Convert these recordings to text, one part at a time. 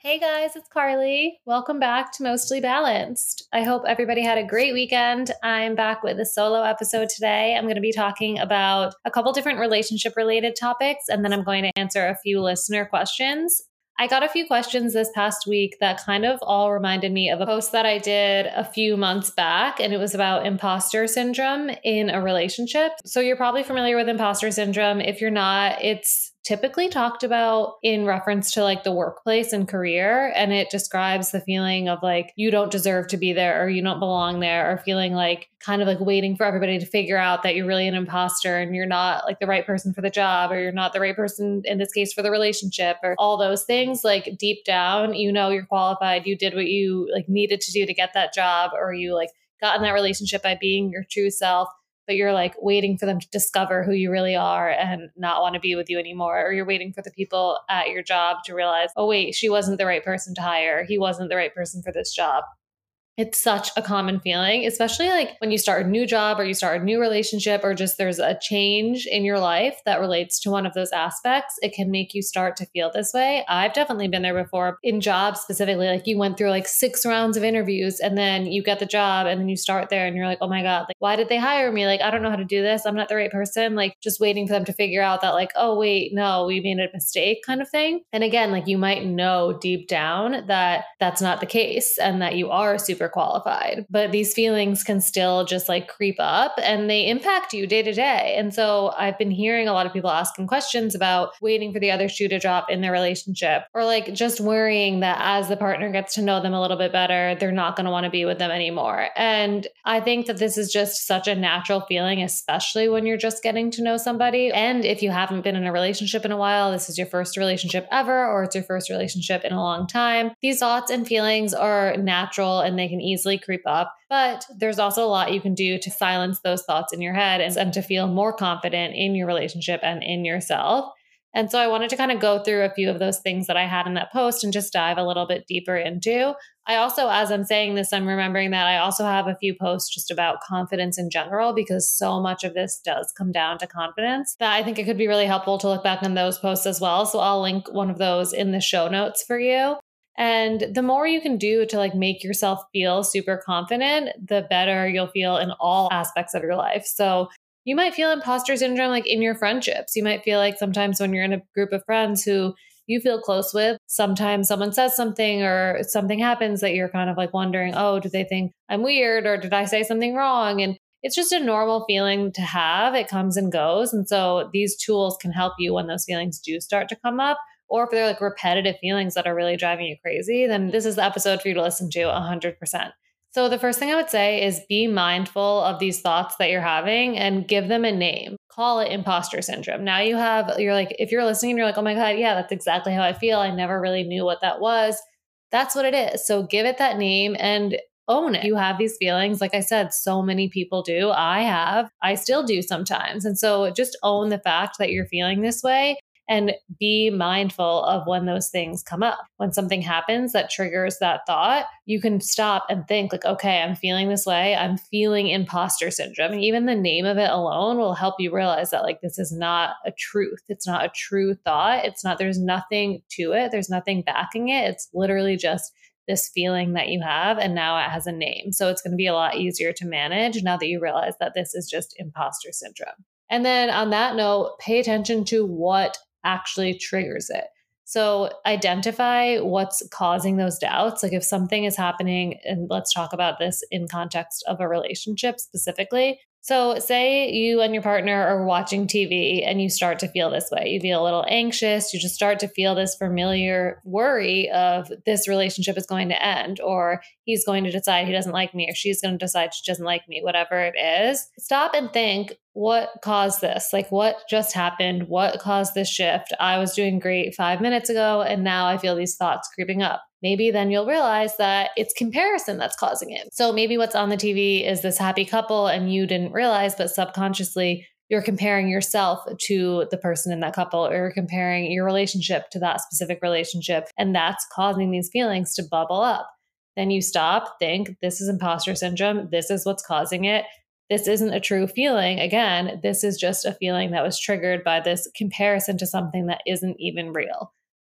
Hey guys, it's Carly. Welcome back to Mostly Balanced. I hope everybody had a great weekend. I'm back with a solo episode today. I'm going to be talking about a couple different relationship related topics, and then I'm going to answer a few listener questions. I got a few questions this past week that kind of all reminded me of a post that I did a few months back, and it was about imposter syndrome in a relationship. So you're probably familiar with imposter syndrome. If you're not, it's typically talked about in reference to like the workplace and career. And it describes the feeling of like, you don't deserve to be there or you don't belong there, or feeling like kind of like waiting for everybody to figure out that you're really an imposter and you're not like the right person for the job, or you're not the right person in this case for the relationship, or all those things. Like deep down, you know, you're qualified. You did what you like needed to do to get that job, or you like got in that relationship by being your true self, but you're like waiting for them to discover who you really are and not want to be with you anymore. Or you're waiting for the people at your job to realize, oh, wait, she wasn't the right person to hire. He wasn't the right person for this job. It's such a common feeling, especially like when you start a new job or you start a new relationship, or just there's a change in your life that relates to one of those aspects. It can make you start to feel this way. I've definitely been there before in jobs specifically. Like you went through like 6 rounds of interviews and then you get the job and then you start there and you're like, oh my God, like, why did they hire me? Like, I don't know how to do this. I'm not the right person. Like just waiting for them to figure out that like, oh, wait, no, we made a mistake kind of thing. And again, like you might know deep down that that's not the case and that you are super qualified, but these feelings can still just like creep up and they impact you day to day. And so I've been hearing a lot of people asking questions about waiting for the other shoe to drop in their relationship, or like just worrying that as the partner gets to know them a little bit better, they're not going to want to be with them anymore. And I think that this is just such a natural feeling, especially when you're just getting to know somebody. And if you haven't been in a relationship in a while, this is your first relationship ever, or it's your first relationship in a long time, these thoughts and feelings are natural and they can easily creep up. But there's also a lot you can do to silence those thoughts in your head and to feel more confident in your relationship and in yourself. And so I wanted to kind of go through a few of those things that I had in that post and just dive a little bit deeper into. I also, as I'm saying this, I'm remembering that I also have a few posts just about confidence in general, because so much of this does come down to confidence that I think it could be really helpful to look back on those posts as well. So I'll link one of those in the show notes for you. And the more you can do to like make yourself feel super confident, the better you'll feel in all aspects of your life. So you might feel imposter syndrome like in your friendships. You might feel like sometimes when you're in a group of friends who you feel close with, sometimes someone says something or something happens that you're kind of like wondering, oh, do they think I'm weird, or did I say something wrong? And it's just a normal feeling to have. It comes and goes. And so these tools can help you when those feelings do start to come up. Or if they're like repetitive feelings that are really driving you crazy, then this is the episode for you to listen to 100%. So the first thing I would say is be mindful of these thoughts that you're having and give them a name. Call it imposter syndrome. Now you're like, if you're listening and you're like, oh my God, yeah, that's exactly how I feel. I never really knew what that was. That's what it is. So give it that name and own it. You have these feelings. Like I said, so many people do. I still do sometimes. And so just own the fact that you're feeling this way. And be mindful of when those things come up. When something happens that triggers that thought, you can stop and think like, okay, I'm feeling this way. I'm feeling imposter syndrome. And even the name of it alone will help you realize that like, this is not a truth. It's not a true thought. There's nothing to it. There's nothing backing it. It's literally just this feeling that you have. And now it has a name. So it's going to be a lot easier to manage now that you realize that this is just imposter syndrome. And then on that note, pay attention to what actually triggers it. So identify what's causing those doubts. Like if something is happening, and let's talk about this in context of a relationship specifically. So say you and your partner are watching TV and you start to feel this way. You feel a little anxious. You just start to feel this familiar worry of this relationship is going to end, or he's going to decide he doesn't like me, or she's going to decide she doesn't like me, whatever it is. Stop and think, what caused this? Like what just happened? What caused this shift? I was doing great 5 minutes ago and now I feel these thoughts creeping up. Maybe then you'll realize that it's comparison that's causing it. So maybe what's on the TV is this happy couple and you didn't realize, but subconsciously you're comparing yourself to the person in that couple, or you're comparing your relationship to that specific relationship. And that's causing these feelings to bubble up. Then you stop, think, this is imposter syndrome. This is what's causing it. This isn't a true feeling. Again, this is just a feeling that was triggered by this comparison to something that isn't even real.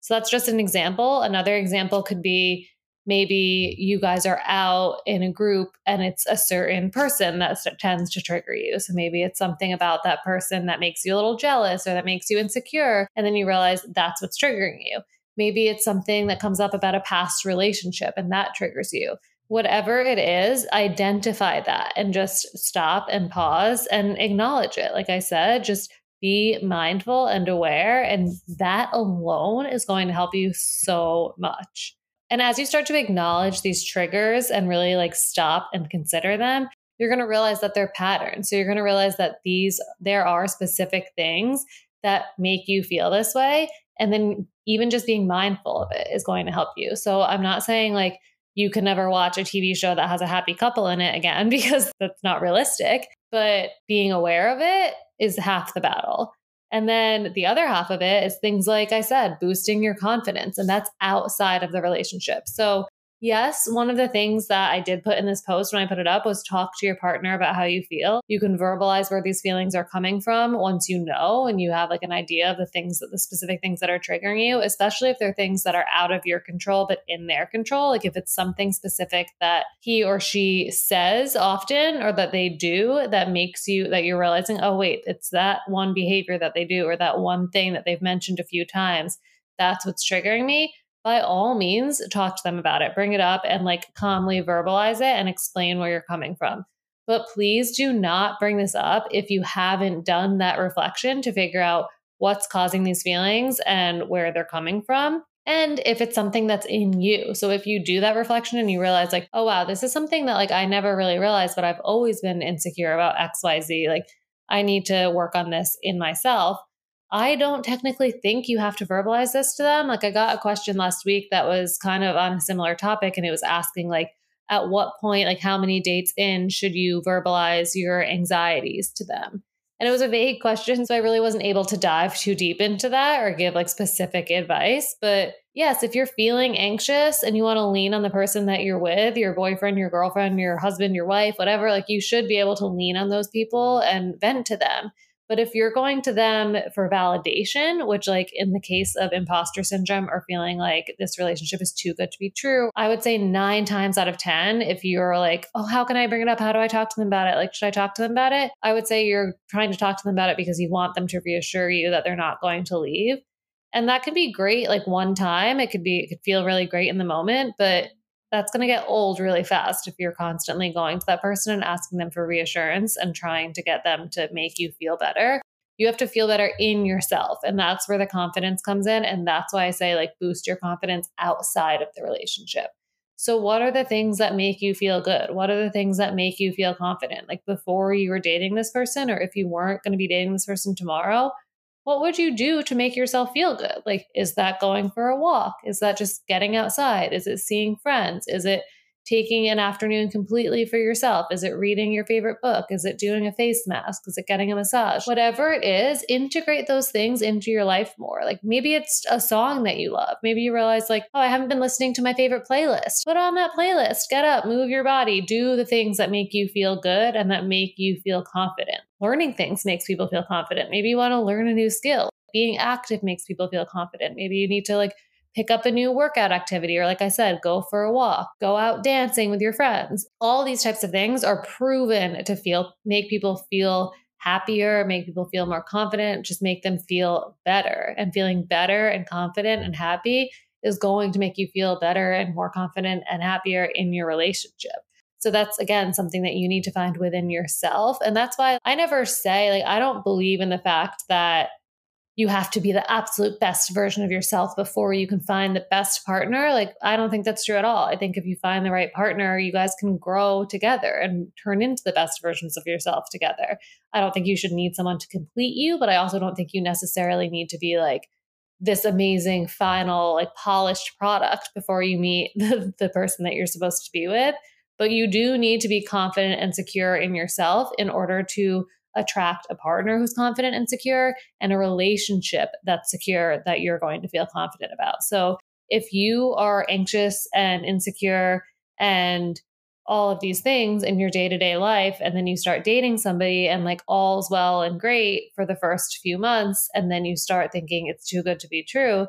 So that's just an example. Another example could be maybe you guys are out in a group and it's a certain person that tends to trigger you. So maybe it's something about that person that makes you a little jealous or that makes you insecure. And then you realize that's what's triggering you. Maybe it's something that comes up about a past relationship and that triggers you. Whatever it is, identify that and just stop and pause and acknowledge it. Like I said, just be mindful and aware. And that alone is going to help you so much. And as you start to acknowledge these triggers and really like stop and consider them, you're going to realize that they're patterns. So you're going to realize that there are specific things that make you feel this way. And then even just being mindful of it is going to help you. So I'm not saying like you can never watch a TV show that has a happy couple in it again, because that's not realistic. But being aware of it is half the battle. And then the other half of it is things like I said, boosting your confidence. And that's outside of the relationship. So yes, one of the things that I did put in this post when I put it up was talk to your partner about how you feel. You can verbalize where these feelings are coming from once you know and you have like an idea of the specific things that are triggering you, especially if they're things that are out of your control, but in their control. Like if it's something specific that he or she says often or that they do that makes that you're realizing, oh, wait, it's that one behavior that they do or that one thing that they've mentioned a few times. That's what's triggering me. By all means, talk to them about it, bring it up and like calmly verbalize it and explain where you're coming from. But please do not bring this up if you haven't done that reflection to figure out what's causing these feelings and where they're coming from. And if it's something that's in you. So if you do that reflection and you realize like, oh, wow, this is something that like I never really realized, but I've always been insecure about XYZ. Like I need to work on this in myself. I don't technically think you have to verbalize this to them. Like I got a question last week that was kind of on a similar topic and it was asking like, at what point, like how many dates in should you verbalize your anxieties to them? And it was a vague question. So I really wasn't able to dive too deep into that or give like specific advice. But yes, if you're feeling anxious and you want to lean on the person that you're with, your boyfriend, your girlfriend, your husband, your wife, whatever, like you should be able to lean on those people and vent to them. But if you're going to them for validation, which like in the case of imposter syndrome or feeling like this relationship is too good to be true, I would say 9 times out of 10, if you're like, oh, how can I bring it up? How do I talk to them about it? Like, should I talk to them about it? I would say you're trying to talk to them about it because you want them to reassure you that they're not going to leave. And that can be great like one time. It could feel really great in the moment, but that's going to get old really fast if you're constantly going to that person and asking them for reassurance and trying to get them to make you feel better. You have to feel better in yourself. And that's where the confidence comes in. And that's why I say like boost your confidence outside of the relationship. So what are the things that make you feel good? What are the things that make you feel confident? Like before you were dating this person, or if you weren't going to be dating this person tomorrow, what would you do to make yourself feel good? Like, is that going for a walk? Is that just getting outside? Is it seeing friends? Is it taking an afternoon completely for yourself? Is it reading your favorite book? Is it doing a face mask? Is it getting a massage? Whatever it is, integrate those things into your life more. Like maybe it's a song that you love. Maybe you realize like, oh, I haven't been listening to my favorite playlist. Put on that playlist, get up, move your body, do the things that make you feel good and that make you feel confident. Learning things makes people feel confident. Maybe you want to learn a new skill. Being active makes people feel confident. Maybe you need to like pick up a new workout activity, or like I said, go for a walk, go out dancing with your friends. All these types of things are proven to make people feel happier, make people feel more confident, just make them feel better. And feeling better and confident and happy is going to make you feel better and more confident and happier in your relationship. So that's, again, something that you need to find within yourself. And that's why I never say, like, I don't believe in the fact that you have to be the absolute best version of yourself before you can find the best partner. Like, I don't think that's true at all. I think if you find the right partner, you guys can grow together and turn into the best versions of yourself together. I don't think you should need someone to complete you, but I also don't think you necessarily need to be like this amazing final, like polished product before you meet the person that you're supposed to be with. But you do need to be confident and secure in yourself in order to attract a partner who's confident and secure and a relationship that's secure that you're going to feel confident about. So if you are anxious and insecure and all of these things in your day-to-day life, and then you start dating somebody and like all's well and great for the first few months, and then you start thinking it's too good to be true,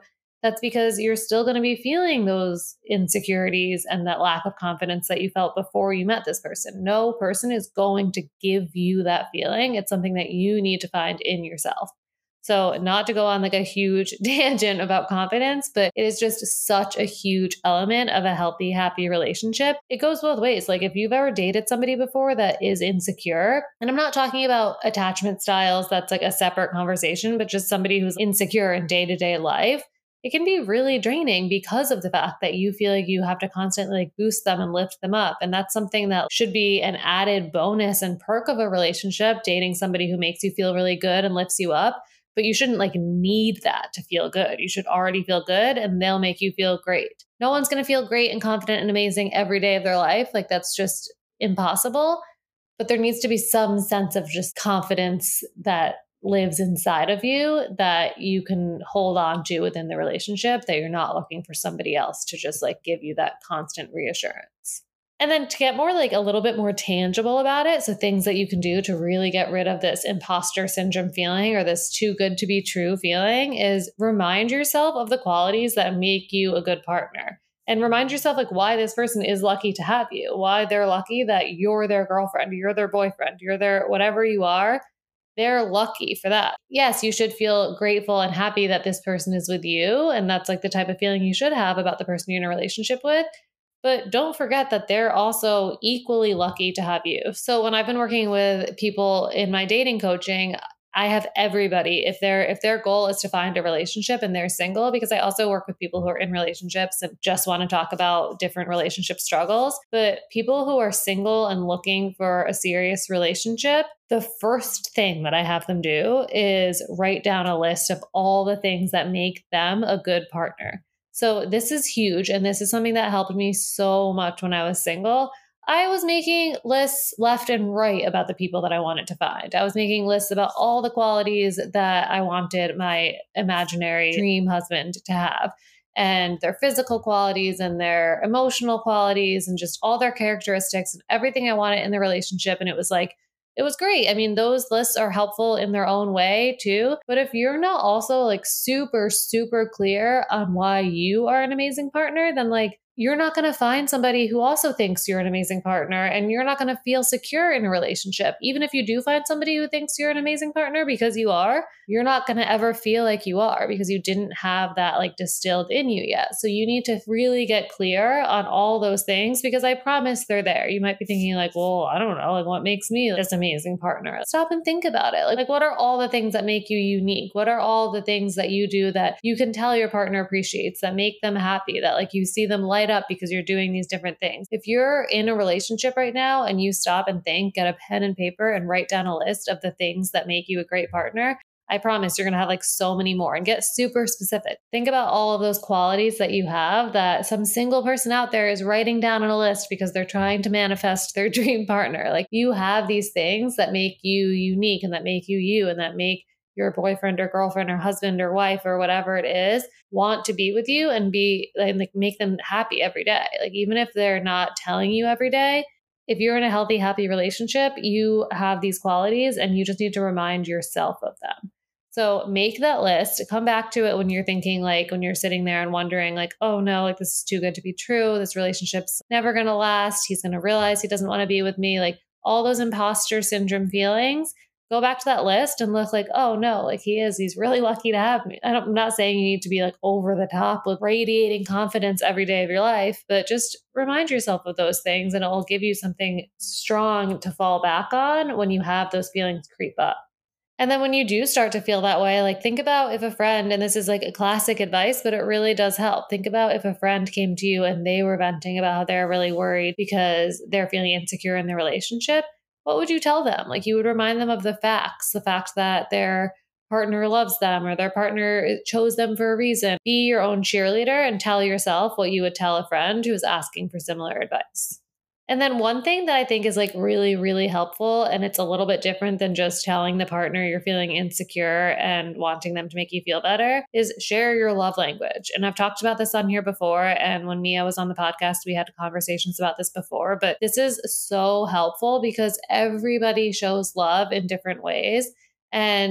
that's because you're still going to be feeling those insecurities and that lack of confidence that you felt before you met this person. No person is going to give you that feeling. It's something that you need to find in yourself. So not to go on like a huge tangent about confidence, but it is just such a huge element of a healthy, happy relationship. It goes both ways. Like if you've ever dated somebody before that is insecure, and I'm not talking about attachment styles, that's like a separate conversation, but just somebody who's insecure in day-to-day life, it can be really draining because of the fact that you feel like you have to constantly like boost them and lift them up. And that's something that should be an added bonus and perk of a relationship, dating somebody who makes you feel really good and lifts you up. But you shouldn't like need that to feel good. You should already feel good and they'll make you feel great. No one's going to feel great and confident and amazing every day of their life. Like that's just impossible. But there needs to be some sense of just confidence that lives inside of you that you can hold on to within the relationship, that you're not looking for somebody else to just like give you that constant reassurance. And then to get more like a little bit more tangible about it, so things that you can do to really get rid of this imposter syndrome feeling or this too good to be true feeling is remind yourself of the qualities that make you a good partner. And remind yourself like why this person is lucky to have you, why they're lucky that you're their girlfriend, you're their boyfriend, you're their whatever you are. They're lucky for that. Yes, you should feel grateful and happy that this person is with you. And that's like the type of feeling you should have about the person you're in a relationship with. But don't forget that they're also equally lucky to have you. So when I've been working with people in my dating coaching, I have everybody, if their goal is to find a relationship and they're single, because I also work with people who are in relationships and just want to talk about different relationship struggles. But people who are single and looking for a serious relationship, the first thing that I have them do is write down a list of all the things that make them a good partner. So this is huge. And this is something that helped me so much when I was single. I was making lists left and right about the people that I wanted to find. I was making lists about all the qualities that I wanted my imaginary dream husband to have, and their physical qualities and their emotional qualities and just all their characteristics and everything I wanted in the relationship. And it was great. I mean, those lists are helpful in their own way too. But if you're not also like super, super clear on why you are an amazing partner, then like you're not going to find somebody who also thinks you're an amazing partner, and you're not going to feel secure in a relationship. Even if you do find somebody who thinks you're an amazing partner, because you are, you're not going to ever feel like you are because you didn't have that like distilled in you yet. So you need to really get clear on all those things, because I promise they're there. You might be thinking like, well, I don't know, like what makes me this amazing partner? Stop and think about it. Like what are all the things that make you unique? What are all the things that you do that you can tell your partner appreciates, that make them happy, that like you see them light up because you're doing these different things? If you're in a relationship right now and you stop and think, get a pen and paper and write down a list of the things that make you a great partner, I promise you're going to have like so many more, and get super specific. Think about all of those qualities that you have that some single person out there is writing down on a list because they're trying to manifest their dream partner. Like you have these things that make you unique and that make you you and that make your boyfriend or girlfriend or husband or wife or whatever it is want to be with you and be like make them happy every day. Like even if they're not telling you every day, if you're in a healthy, happy relationship, you have these qualities and you just need to remind yourself of them. So make that list, come back to it when you're thinking, like when you're sitting there and wondering like, oh no, like this is too good to be true. This relationship's never going to last. He's going to realize he doesn't want to be with me. Like all those imposter syndrome feelings. Go back to that list and look like, oh no, like he's really lucky to have me. I'm not saying you need to be like over the top with radiating confidence every day of your life, but just remind yourself of those things and it will give you something strong to fall back on when you have those feelings creep up. And then when you do start to feel that way, like think about if a friend, and this is like a classic advice, but it really does help. Think about if a friend came to you and they were venting about how they're really worried because they're feeling insecure in their relationship. What would you tell them? Like you would remind them of the fact that their partner loves them or their partner chose them for a reason. Be your own cheerleader and tell yourself what you would tell a friend who's asking for similar advice. And then one thing that I think is like really, really helpful, and it's a little bit different than just telling the partner you're feeling insecure and wanting them to make you feel better, is share your love language. And I've talked about this on here before. And when Mia was on the podcast, we had conversations about this before, but this is so helpful because everybody shows love in different ways. And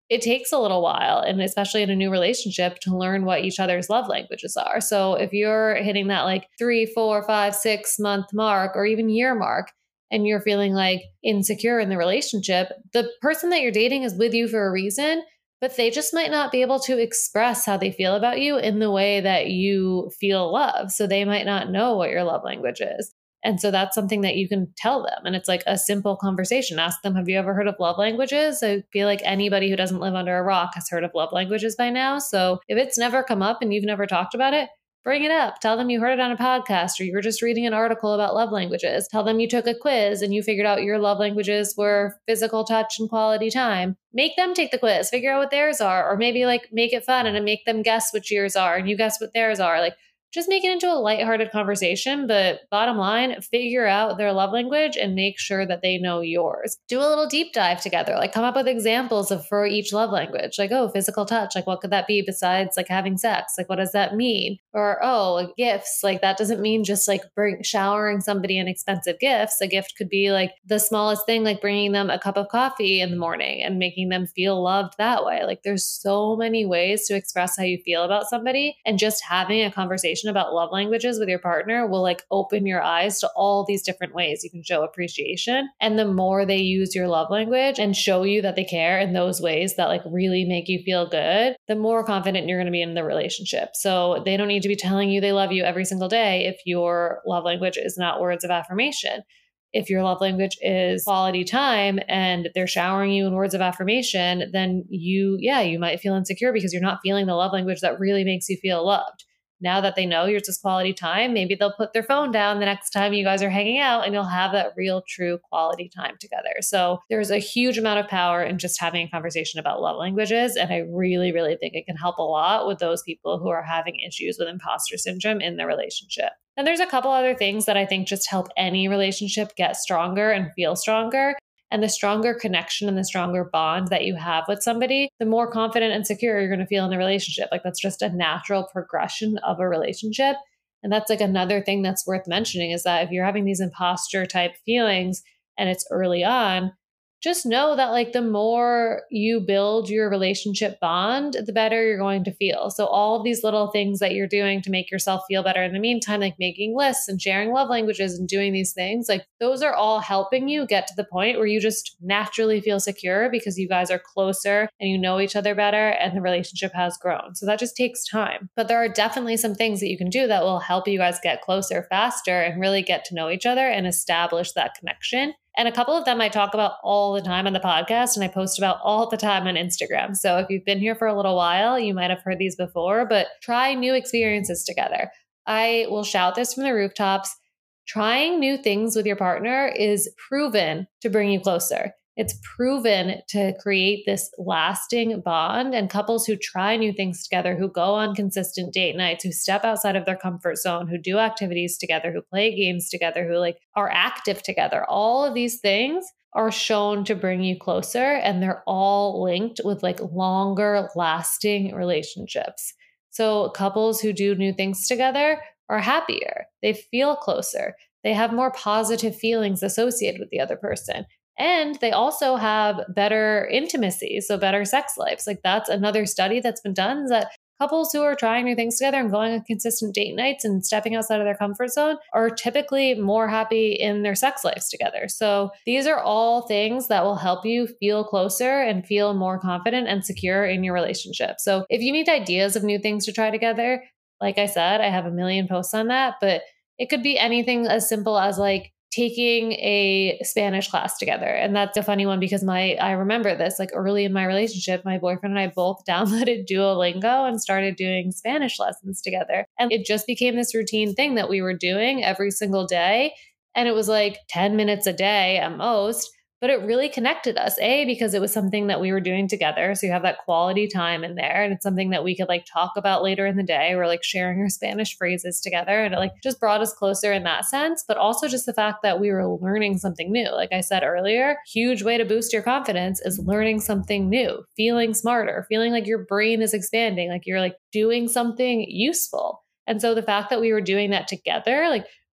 it takes a little while, and especially in a new relationship, to learn what each other's love languages are. So if you're hitting that like 3, 4, 5, 6 month mark, or even year mark, and you're feeling like insecure in the relationship, the person that you're dating is with you for a reason, but they just might not be able to express how they feel about you in the way that you feel love. So they might not know what your love language is. And so that's something that you can tell them. And it's like a simple conversation. Ask them, have you ever heard of love languages? I feel like anybody who doesn't live under a rock has heard of love languages by now. So if it's never come up and you've never talked about it, bring it up. Tell them you heard it on a podcast, or you were just reading an article about love languages. Tell them you took a quiz and you figured out your love languages were physical touch and quality time. Make them take the quiz, figure out what theirs are, or maybe like make it fun and make them guess what yours are and you guess what theirs are. Like, just make it into a lighthearted conversation, but bottom line, figure out their love language and make sure that they know yours. Do a little deep dive together, like come up with examples of for each love language, like, oh, physical touch, like what could that be besides like having sex? Like, what does that mean? Or, oh, gifts, like that doesn't mean just like showering somebody in expensive gifts. A gift could be like the smallest thing, like bringing them a cup of coffee in the morning and making them feel loved that way. Like there's so many ways to express how you feel about somebody, and just having a conversation about love languages with your partner will like open your eyes to all these different ways you can show appreciation. And the more they use your love language and show you that they care in those ways that like really make you feel good, the more confident you're going to be in the relationship. So they don't need to be telling you they love you every single day if your love language is not words of affirmation. If your love language is quality time and they're showering you in words of affirmation, then you might feel insecure because you're not feeling the love language that really makes you feel loved. Now that they know yours is quality time, maybe they'll put their phone down the next time you guys are hanging out and you'll have that real, true quality time together. So there's a huge amount of power in just having a conversation about love languages. And I really, really think it can help a lot with those people who are having issues with imposter syndrome in their relationship. And there's a couple other things that I think just help any relationship get stronger and feel stronger. And the stronger connection and the stronger bond that you have with somebody, the more confident and secure you're going to feel in the relationship. Like that's just a natural progression of a relationship. And that's like another thing that's worth mentioning is that if you're having these imposter type feelings and it's early on, just know that like the more you build your relationship bond, the better you're going to feel. So all of these little things that you're doing to make yourself feel better in the meantime, like making lists and sharing love languages and doing these things, like those are all helping you get to the point where you just naturally feel secure because you guys are closer and you know each other better and the relationship has grown. So that just takes time. But there are definitely some things that you can do that will help you guys get closer faster and really get to know each other and establish that connection. And a couple of them I talk about all the time on the podcast and I post about all the time on Instagram. So if you've been here for a little while, you might have heard these before, but try new experiences together. I will shout this from the rooftops. Trying new things with your partner is proven to bring you closer. It's proven to create this lasting bond, and couples who try new things together, who go on consistent date nights, who step outside of their comfort zone, who do activities together, who play games together, who like are active together. All of these things are shown to bring you closer, and they're all linked with like longer lasting relationships. So couples who do new things together are happier. They feel closer. They have more positive feelings associated with the other person. And they also have better intimacy, so better sex lives. Like that's another study that's been done, is that couples who are trying new things together and going on consistent date nights and stepping outside of their comfort zone are typically more happy in their sex lives together. So these are all things that will help you feel closer and feel more confident and secure in your relationship. So if you need ideas of new things to try together, like I said, I have a million posts on that, but it could be anything as simple as like taking a Spanish class together. And that's a funny one because I remember this, like early in my relationship, my boyfriend and I both downloaded Duolingo and started doing Spanish lessons together. And it just became this routine thing that we were doing every single day. And it was like 10 minutes a day at most. But it really connected us, because it was something that we were doing together. So you have that quality time in there. And it's something that we could like talk about later in the day. We're like sharing our Spanish phrases together. And it like just brought us closer in that sense. But also just the fact that we were learning something new. Like I said earlier, huge way to boost your confidence is learning something new, feeling smarter, feeling like your brain is expanding, like you're like doing something useful. And so the fact that we were doing that together, like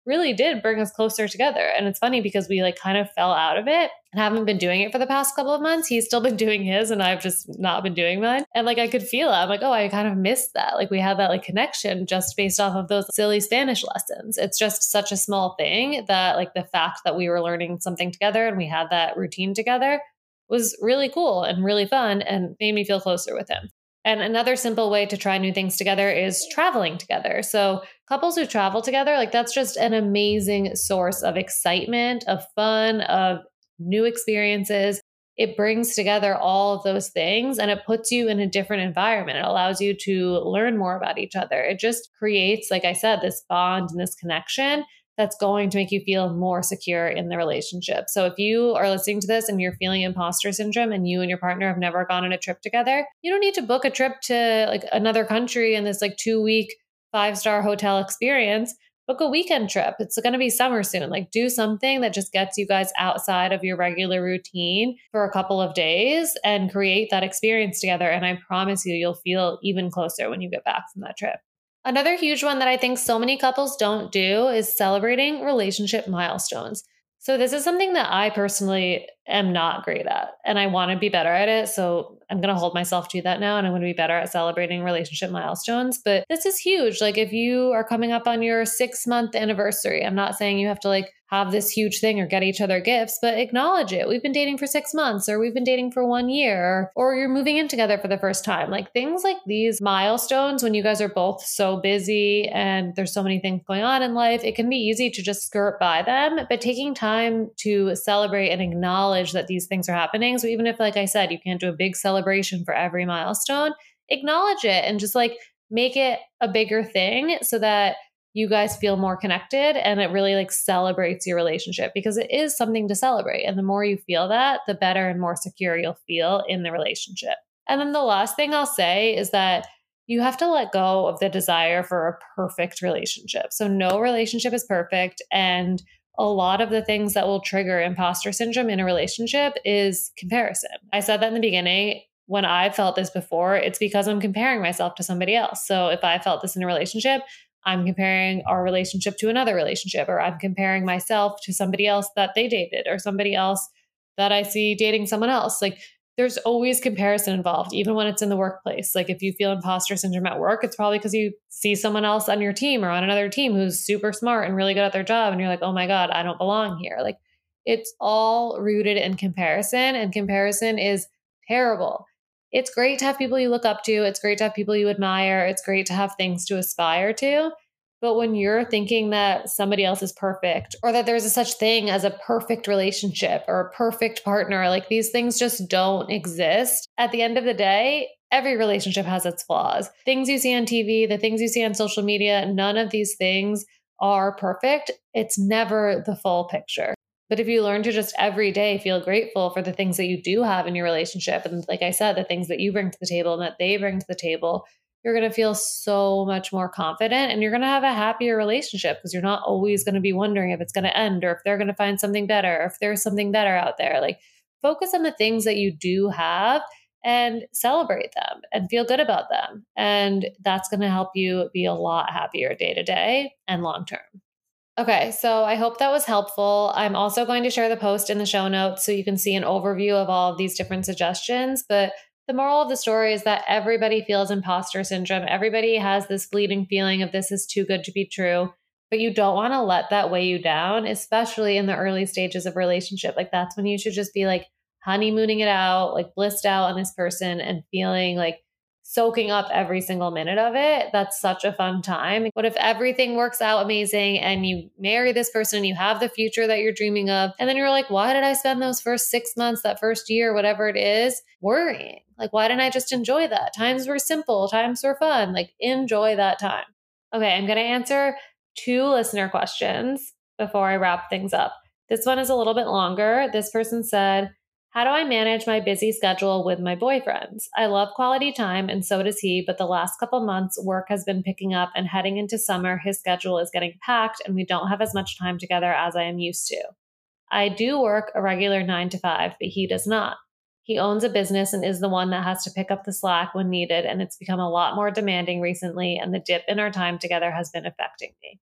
really did bring us closer together. And it's funny because we like kind of fell out of it and haven't been doing it for the past couple of months. He's still been doing his and I've just not been doing mine. And like I could feel it. I'm like, oh, I kind of missed that. Like we had that like connection just based off of those silly Spanish lessons. It's just such a small thing that like the fact that we were learning something together and we had that routine together was really cool and really fun and made me feel closer with him. And another simple way to try new things together is traveling together. So couples who travel together, like that's just an amazing source of excitement, of fun, of new experiences. It brings together all of those things and it puts you in a different environment. It allows you to learn more about each other. It just creates, like I said, this bond and this connection that's going to make you feel more secure in the relationship. So if you are listening to this and you're feeling imposter syndrome and you and your partner have never gone on a trip together, you don't need to book a trip to like another country in this like 2-week 5-star hotel experience. Book a weekend trip. It's going to be summer soon. Like do something that just gets you guys outside of your regular routine for a couple of days and create that experience together. And I promise you, you'll feel even closer when you get back from that trip. Another huge one that I think so many couples don't do is celebrating relationship milestones. So this is something that I personally am not great at and I want to be better at it. So I'm going to hold myself to that now and I'm going to be better at celebrating relationship milestones. But this is huge. Like if you are coming up on your 6-month anniversary, I'm not saying you have to like have this huge thing or get each other gifts, but acknowledge it. We've been dating for 6 months or we've been dating for 1 year or you're moving in together for the first time. Like things like these milestones when you guys are both so busy and there's so many things going on in life, it can be easy to just skirt by them, but taking time to celebrate and acknowledge that these things are happening. So even if, like I said, you can't do a big celebration for every milestone, acknowledge it and just like make it a bigger thing so that you guys feel more connected and it really like celebrates your relationship because it is something to celebrate. And the more you feel that, the better and more secure you'll feel in the relationship. And then the last thing I'll say is that you have to let go of the desire for a perfect relationship. So no relationship is perfect. And a lot of the things that will trigger imposter syndrome in a relationship is comparison. I said that in the beginning. When I felt this before, it's because I'm comparing myself to somebody else. So if I felt this in a relationship, I'm comparing our relationship to another relationship, or I'm comparing myself to somebody else that they dated, or somebody else that I see dating someone else. Like there's always comparison involved, even when it's in the workplace. Like if you feel imposter syndrome at work, it's probably because you see someone else on your team or on another team who's super smart and really good at their job. And you're like, oh my God, I don't belong here. Like it's all rooted in comparison, and comparison is terrible. It's great to have people you look up to. It's great to have people you admire. It's great to have things to aspire to. But when you're thinking that somebody else is perfect or that there's a such thing as a perfect relationship or a perfect partner, like these things just don't exist. At the end of the day, every relationship has its flaws. Things you see on TV, the things you see on social media, none of these things are perfect. It's never the full picture. But if you learn to just every day feel grateful for the things that you do have in your relationship, and like I said, the things that you bring to the table and that they bring to the table, you're going to feel so much more confident and you're going to have a happier relationship because you're not always going to be wondering if it's going to end or if they're going to find something better, or if there's something better out there. Like focus on the things that you do have and celebrate them and feel good about them. And that's going to help you be a lot happier day to day and long term. Okay, so I hope that was helpful. I'm also going to share the post in the show notes so you can see an overview of all of these different suggestions. But the moral of the story is that everybody feels imposter syndrome. Everybody has this fleeting feeling of this is too good to be true, but you don't want to let that weigh you down, especially in the early stages of relationship. Like that's when you should just be like honeymooning it out, like blissed out on this person and feeling like soaking up every single minute of it. That's such a fun time. What if everything works out amazing and you marry this person and you have the future that you're dreaming of? And then you're like, why did I spend those first 6 months, that first year, whatever it is, worrying? Like, why didn't I just enjoy that? Times were simple, times were fun. Like, enjoy that time. Okay, I'm going to answer 2 listener questions before I wrap things up. This one is a little bit longer. This person said, how do I manage my busy schedule with my boyfriends? I love quality time and so does he, but the last couple months work has been picking up and heading into summer, his schedule is getting packed and we don't have as much time together as I am used to. I do work a regular 9 to 5, but he does not. He owns a business and is the one that has to pick up the slack when needed, and it's become a lot more demanding recently, and the dip in our time together has been affecting me.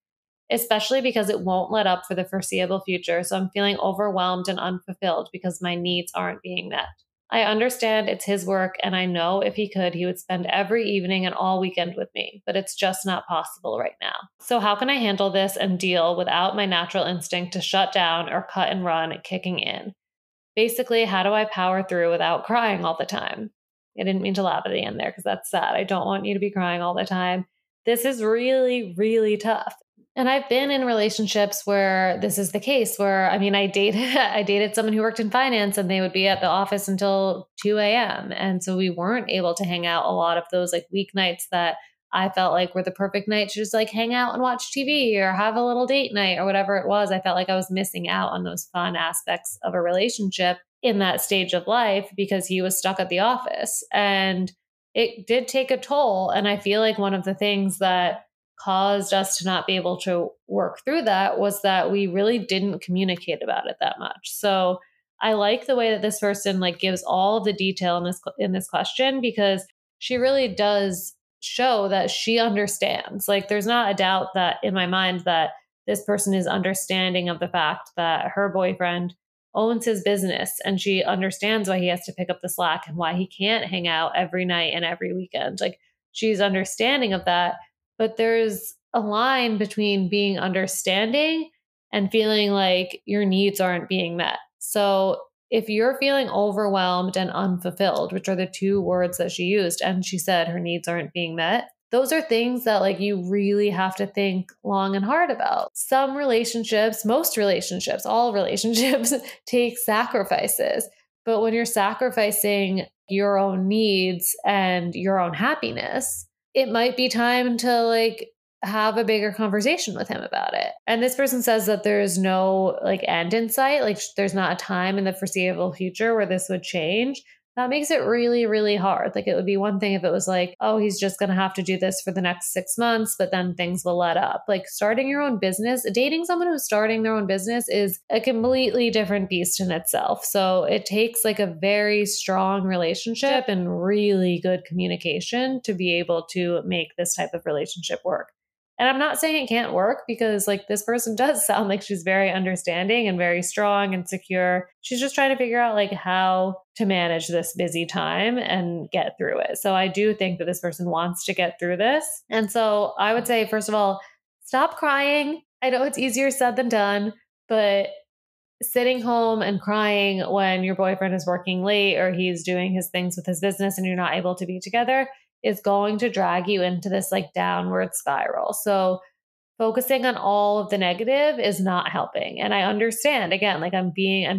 especially because it won't let up for the foreseeable future. So I'm feeling overwhelmed and unfulfilled because my needs aren't being met. I understand it's his work, and I know if he could, he would spend every evening and all weekend with me, but it's just not possible right now. So, how can I handle this and deal without my natural instinct to shut down or cut and run kicking in? Basically, how do I power through without crying all the time? I didn't mean to laugh at the end there because that's sad. I don't want you to be crying all the time. This is really, really tough. And I've been in relationships where this is the case where, I mean, I dated I dated someone who worked in finance and they would be at the office until 2 a.m. And so we weren't able to hang out a lot of those like weeknights that I felt like were the perfect night to just like hang out and watch TV or have a little date night or whatever it was. I felt like I was missing out on those fun aspects of a relationship in that stage of life because he was stuck at the office. And it did take a toll. And I feel like one of the things that caused us to not be able to work through that was that we really didn't communicate about it that much. So I like the way that this person like gives all of the detail in this question because she really does show that she understands. Like there's not a doubt that in my mind that this person is understanding of the fact that her boyfriend owns his business and she understands why he has to pick up the slack and why he can't hang out every night and every weekend. Like she's understanding of that. But there's a line between being understanding and feeling like your needs aren't being met. So if you're feeling overwhelmed and unfulfilled, which are the two words that she used, and she said her needs aren't being met, those are things that like you really have to think long and hard about. Some relationships, most relationships, all relationships take sacrifices. But when you're sacrificing your own needs and your own happiness, it might be time to like have a bigger conversation with him about it. And this person says that there's no like end in sight, like there's not a time in the foreseeable future where this would change. That makes it really, really hard. Like it would be one thing if it was like, oh, he's just going to have to do this for the next 6 months, but then things will let up. Like starting your own business, dating someone who's starting their own business is a completely different beast in itself. So it takes like a very strong relationship and really good communication to be able to make this type of relationship work. And I'm not saying it can't work because like this person does sound like she's very understanding and very strong and secure. She's just trying to figure out like how to manage this busy time and get through it. So I do think that this person wants to get through this. And so I would say, first of all, stop crying. I know it's easier said than done, but sitting home and crying when your boyfriend is working late or he's doing his things with his business and you're not able to be together is going to drag you into this like downward spiral. So focusing on all of the negative is not helping. And I understand, again, like I'm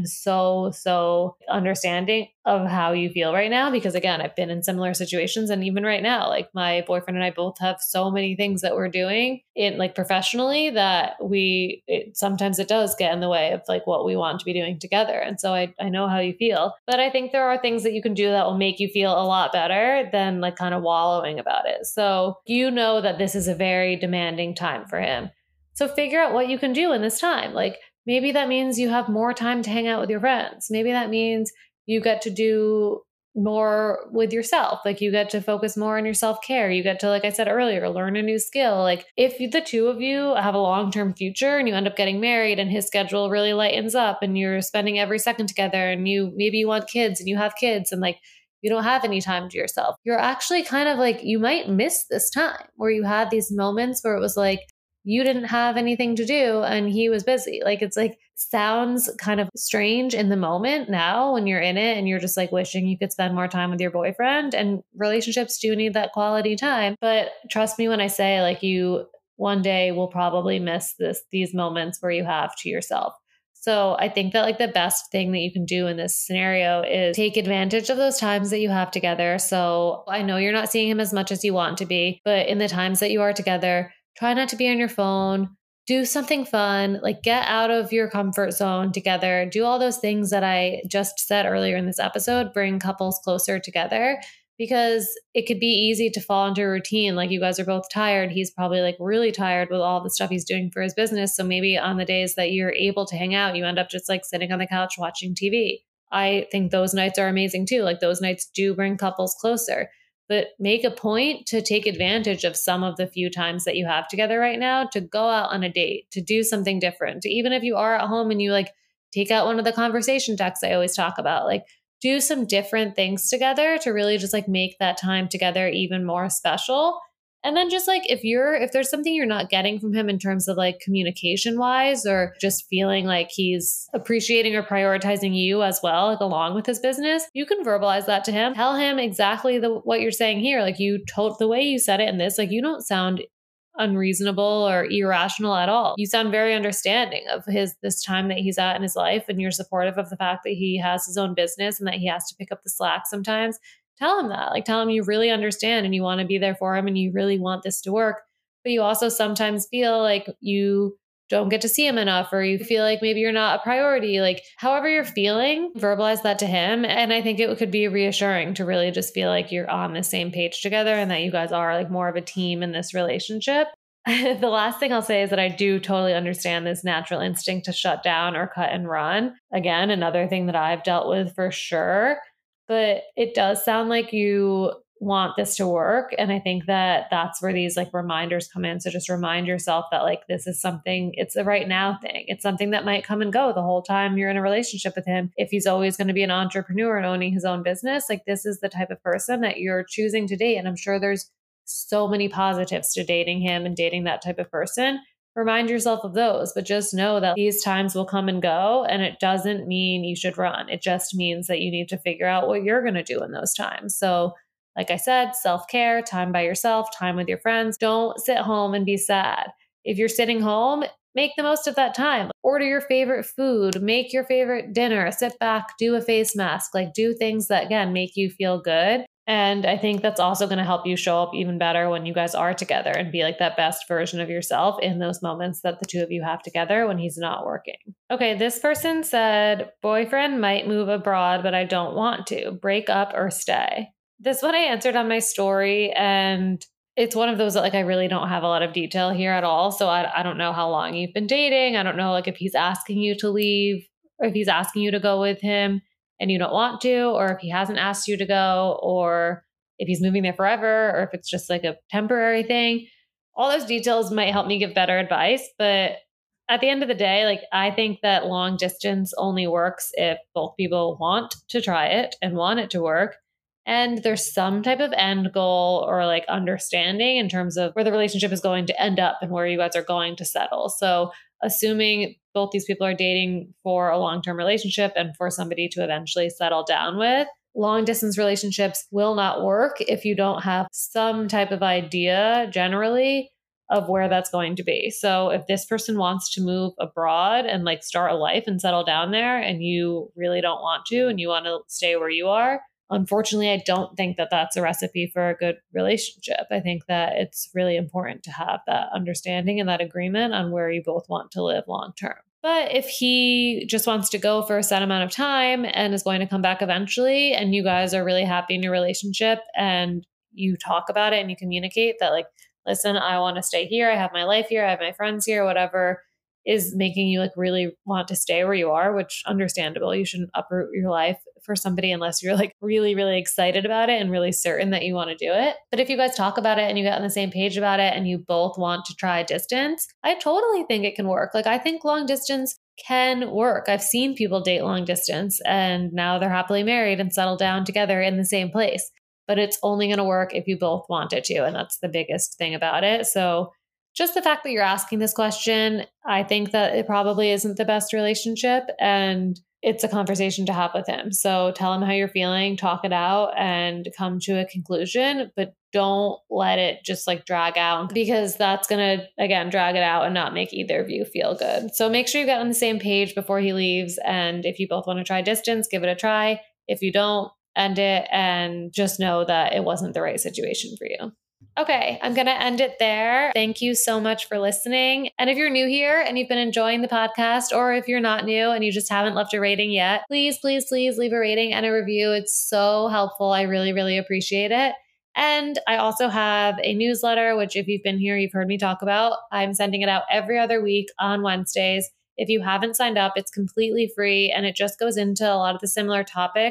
so understanding of how you feel right now, because again, I've been in similar situations. And even right now, like my boyfriend and I both have so many things that we're doing in like professionally that sometimes it does get in the way of like what we want to be doing together. And so I know how you feel, but I think there are things that you can do that will make you feel a lot better than like kind of wallowing about it. So you know that this is a very demanding time for him. So figure out what you can do in this time. Like maybe that means you have more time to hang out with your friends. Maybe that means you get to do more with yourself. Like you get to focus more on your self-care. You get to, like I said earlier, learn a new skill. Like if the two of you have a long-term future and you end up getting married and his schedule really lightens up and you're spending every second together and maybe you want kids and you have kids and like you don't have any time to yourself, you're actually kind of like, you might miss this time where you had these moments where it was like, you didn't have anything to do and he was busy. Like it's like sounds kind of strange in the moment now when you're in it and you're just like wishing you could spend more time with your boyfriend, and relationships do need that quality time. But trust me when I say like you one day will probably miss these moments where you have to yourself. So I think that like the best thing that you can do in this scenario is take advantage of those times that you have together. So I know you're not seeing him as much as you want to be, but in the times that you are together, try not to be on your phone, do something fun, like get out of your comfort zone together, do all those things that I just said earlier in this episode, bring couples closer together, because it could be easy to fall into a routine. Like you guys are both tired. He's probably like really tired with all the stuff he's doing for his business. So maybe on the days that you're able to hang out, you end up just like sitting on the couch watching TV. I think those nights are amazing too. Like those nights do bring couples closer. but make a point to take advantage of some of the few times that you have together right now to go out on a date, to do something different. To, even if you are at home and you like take out one of the conversation texts I always talk about, like do some different things together to really just like make that time together even more special. And then just like if there's something you're not getting from him in terms of like communication wise, or just feeling like he's appreciating or prioritizing you as well, like along with his business, you can verbalize that to him. Tell him exactly what you're saying here. Like the way you said it in this, like you don't sound unreasonable or irrational at all. You sound very understanding of this time that he's at in his life, and you're supportive of the fact that he has his own business and that he has to pick up the slack sometimes. Tell him that. Like tell him you really understand and you want to be there for him and you really want this to work. But you also sometimes feel like you don't get to see him enough, or you feel like maybe you're not a priority. Like however you're feeling, verbalize that to him. And I think it could be reassuring to really just feel like you're on the same page together and that you guys are like more of a team in this relationship. The last thing I'll say is that I do totally understand this natural instinct to shut down or cut and run. Again, another thing that I've dealt with for sure. But it does sound like you want this to work. And I think that that's where these like reminders come in. So just remind yourself that like this is something, it's a right now thing. It's something that might come and go the whole time you're in a relationship with him. If he's always going to be an entrepreneur and owning his own business, like this is the type of person that you're choosing to date. And I'm sure there's so many positives to dating him and dating that type of person. Remind yourself of those, but just know that these times will come and go. And it doesn't mean you should run. It just means that you need to figure out what you're going to do in those times. So like I said, self-care, time by yourself, time with your friends. Don't sit home and be sad. If you're sitting home, make the most of that time. Order your favorite food, make your favorite dinner, sit back, do a face mask, like do things that again, make you feel good. And I think that's also going to help you show up even better when you guys are together and be like that best version of yourself in those moments that the two of you have together when he's not working. Okay, this person said, boyfriend might move abroad, but I don't want to. Break up or stay. This one I answered on my story, and it's one of those that like I really don't have a lot of detail here at all. So I don't know how long you've been dating. I don't know like if he's asking you to leave or if he's asking you to go with him and you don't want to, or if he hasn't asked you to go, or if he's moving there forever, or if it's just like a temporary thing. All those details might help me give better advice. But at the end of the day, like I think that long distance only works if both people want to try it and want it to work. And there's some type of end goal or like understanding in terms of where the relationship is going to end up and where you guys are going to settle. So assuming both these people are dating for a long-term relationship and for somebody to eventually settle down with, long distance relationships will not work if you don't have some type of idea generally of where that's going to be. So if this person wants to move abroad and like start a life and settle down there and you really don't want to and you want to stay where you are, unfortunately, I don't think that that's a recipe for a good relationship. I think that it's really important to have that understanding and that agreement on where you both want to live long term. But if he just wants to go for a set amount of time and is going to come back eventually, and you guys are really happy in your relationship and you talk about it and you communicate that like, listen, I want to stay here. I have my life here. I have my friends here, whatever is making you like really want to stay where you are, which understandable. You shouldn't uproot your life for somebody unless you're like really, really excited about it and really certain that you want to do it. But if you guys talk about it and you get on the same page about it and you both want to try distance, I totally think it can work. Like I think long distance can work. I've seen people date long distance and now they're happily married and settle down together in the same place. But it's only going to work if you both want it to. And that's the biggest thing about it. So just the fact that you're asking this question, I think that it probably isn't the best relationship and it's a conversation to have with him. So tell him how you're feeling, talk it out and come to a conclusion, but don't let it just like drag out because that's going to, again, drag it out and not make either of you feel good. So make sure you get on the same page before he leaves. And if you both want to try distance, give it a try. If you don't, end it and just know that it wasn't the right situation for you. Okay, I'm going to end it there. Thank you so much for listening. And if you're new here and you've been enjoying the podcast, or if you're not new and you just haven't left a rating yet, please, please, please leave a rating and a review. It's so helpful. I really, really appreciate it. And I also have a newsletter, which if you've been here, you've heard me talk about. I'm sending it out every other week on Wednesdays. If you haven't signed up, it's completely free and it just goes into a lot of the similar topics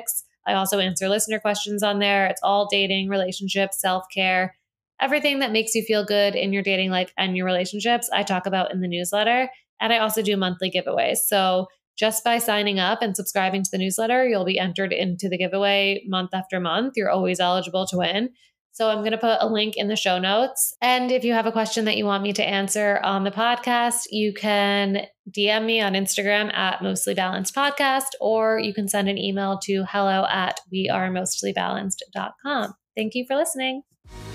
I also answer listener questions on there. It's all dating, relationships, self-care, everything that makes you feel good in your dating life and your relationships, I talk about in the newsletter. And I also do monthly giveaways. So just by signing up and subscribing to the newsletter, you'll be entered into the giveaway month after month. You're always eligible to win. So I'm going to put a link in the show notes. And if you have a question that you want me to answer on the podcast, you can DM me on Instagram at Mostly Balanced Podcast, or you can send an email to hello@wearemostlybalanced.com. Thank you for listening.